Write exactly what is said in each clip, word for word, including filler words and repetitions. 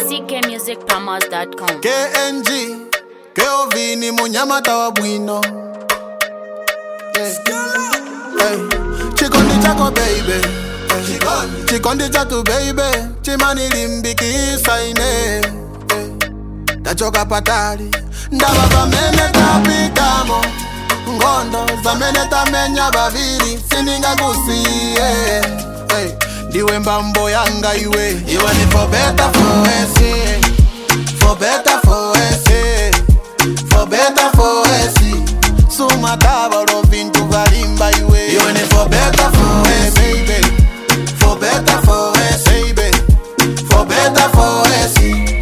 c k music promos dot com. K N G, Keovini munyamata wa bwino. Hey. Hey. Chikondi chako baby, Chikondi Chikondi chatu baby, chimani limbiki saine. Hey. Tachoka patali, ndaba vamene tapitamo. Ngondo zamene tamenya baviri, sininga kusiye. Hey. Diwe mbambo yanga iwe, iwe ni for better for us, for better for us, for better for us. Suma taba rovintu valimba iwe, iwe ni for better for us, baby, for better for us, baby, for better for us.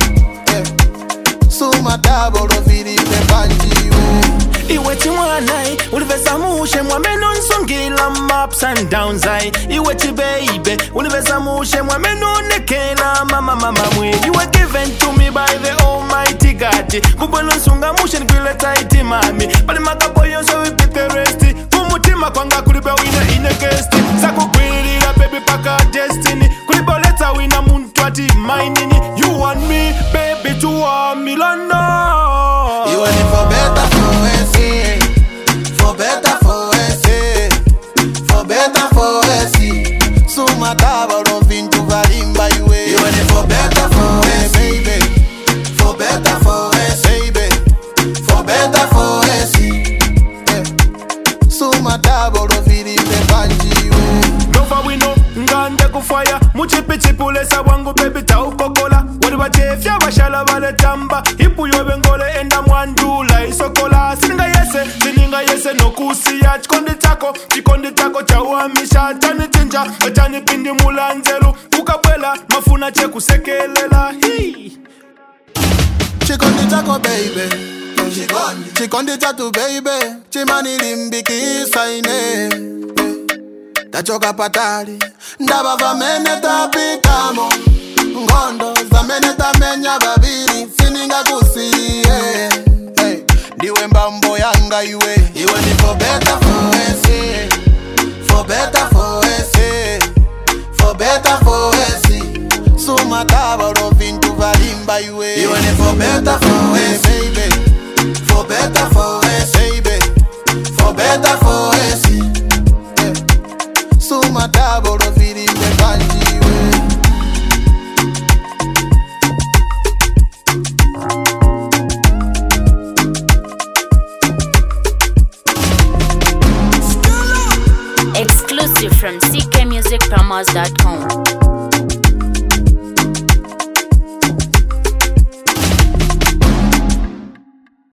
Suma taba rovintu vanji iwe. Iwe chiwanai, ulivesa mushe mwameno nsongila ups and downs I. Iwe chi baby, ulivesa mushe mwameno nekela mama mama mwe. You were given to me by the almighty God. Kubwelo nsunga mushe nkwile taiti mami. Pali makaboyo so we beat the rest. Kumutima kwanga kulibe wina ine guest. Saku kwilila baby paka destiny. Kulibe leta wina muntu ati mindini. You and me baby to a Milano. You want it for better for us, for better for us, for better for us. Suma taba rovintu valimba iwe. You want it for better for us, baby, for better for us, baby, for better for us. Suma taba rovintu vanji iwe. Nova we know, ngande kufaya. Muchipi chipulesa wangu baby taukokola. Wadi wachefya washala vale tamba. Hipu yobe ngole enda mwandula isokola. Sininga yese, sininga yese no kusiya. Chikondi chako, chikondi chako cha uhamisha. Chani tinja, chani pindi mulanzelu. Ukabwela, mafuna cheku sekelela. Hii Chikondi chako baby, Chikondi Chikondi chatu baby, chimani limbiki saine. Tachoka patali, ndaba vamene tapitamo. Ngondo zamene tamenya babiri, sininga kusiye. Hey. Diwe mbambo yanga iwe, iwe ni for better for us, for better for us, for better for us. Suma taba rovintu valimba iwe, iwe ni for better for us, baby, for better for us, baby, for better for us. Suma taba rovintu vanji iwe. Exclusive from c k music promos dot com.